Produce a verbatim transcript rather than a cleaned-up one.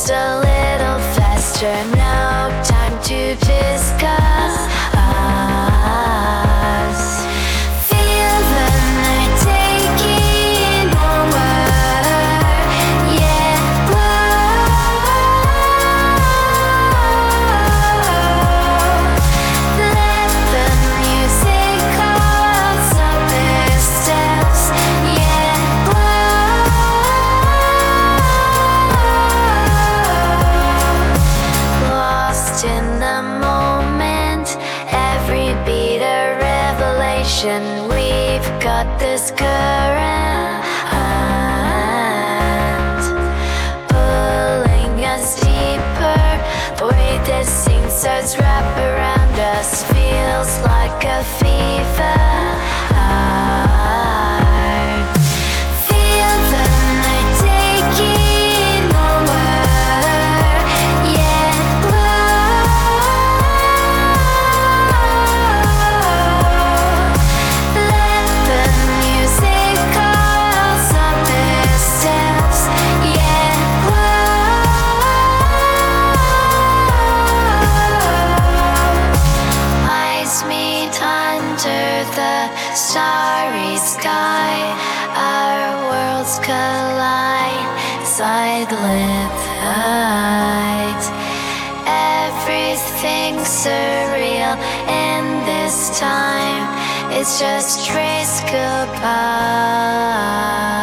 just a little faster. No time to discuss us. Feel the night taking over. Yeah, whoa. Let the music call up their steps. Yeah, whoa. Lost in the moment, every beat a revelation. We've got this current pulling us deeper. The way this scene starts wrap around us feels like a fever. Feel the night taking over. Yeah, whoa. Let the music call up their steps. Yeah, whoa. Eyes meet under the starry sky. Our worlds collide, side lit light. Everything's surreal in this time. It's just trace goodbye.